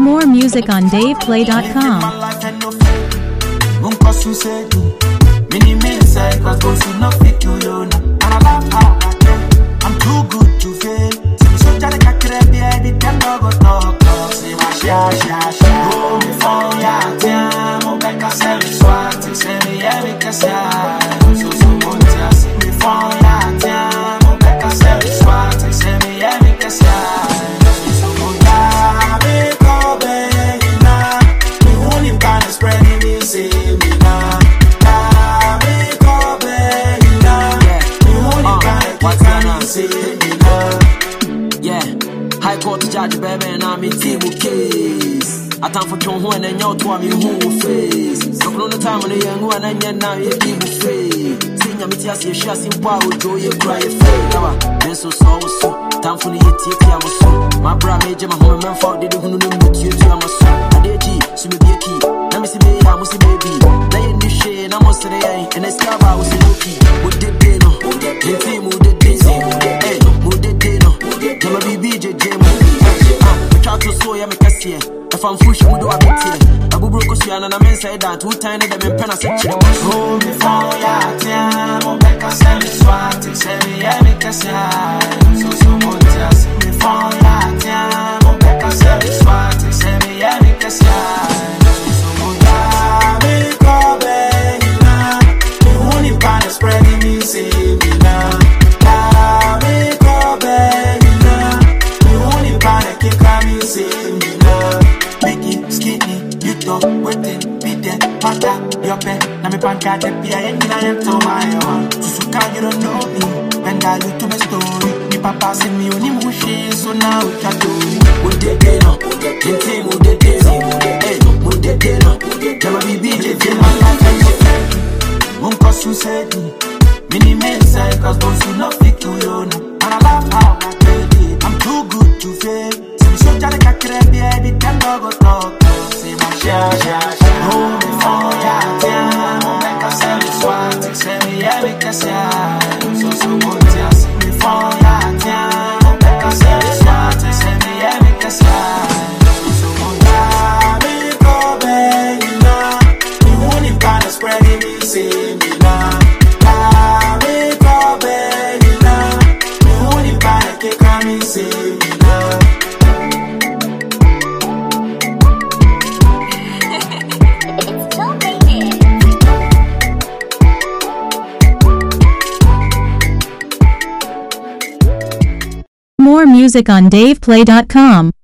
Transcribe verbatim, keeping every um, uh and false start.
More music on dave play dot com. I'm too good to fail. So jare ka kire baby, dem no go talk talk. Say my sha sha sha. Go me for ya tia, mo be ka se mi swat, say me ya me ka sa. So so mo tia, say me for ya tia, mo be ka se mi swat, say me ya me ka sa. So so mo ya me ko be na, me woni kan spread me say me na. Me ko be na, me woni kan say me na. Yeah, High Court judge baby and I'm in team case. I time for John Juan and your to me who face. So from the time when the young one and now you keep free. Sing your metia see shas in power joy you cry free. Now then so so so time for the tea I was so. My bra major my home man for the who no with you to my son. I did G so me be a key. Let me see me I must see baby. Lay in the shade I must say and I scar I was lucky. What did they know? The team who did this. Hey, who did they know? Jama B B J J ah, me try to slow ya me kasiye. If I'm full, we do a bit here. I go broke and I'm inside that. Two tiny them in pen, I said, hold me for ya, tia, mo make a semi swat, say me, yeah, make a sign. So, so, mo tia, see me for ya, tia, mo make a semi swat, say me, yeah, make a sign. So, so, mo ya, me go back, na, me honey pan is spreading me, say me na. Ya, me go back, na, me honey pan is kicking me, say me na. Skinny, you talk, waiting, be there, pata, your pen, na me pan card, and I am to my own. Susuka, you don't know me, when I look to my story, me papa send me on him, so now we can do it. Would they get up, would they get up, would they get up, would they get up, Jama B B J, feel my life and your friend. Won't cause you said me, mini men say, cause those who not fit to you, and I love how I played it. I'm too good to fail. So jare ka kire baby, dem no go talk. Say my sha sha sha. Hold me for ya tia, mo make a say me swat, say me yeah me ka sa. So so mo tia, say me for ya tia, mo make a say me swat, say me yeah me ka sa. So so mo ya me ko be na, me woni kan spreading me say me na. Ya me ko be na, me woni kan kick me say me na. More music on dave play dot com.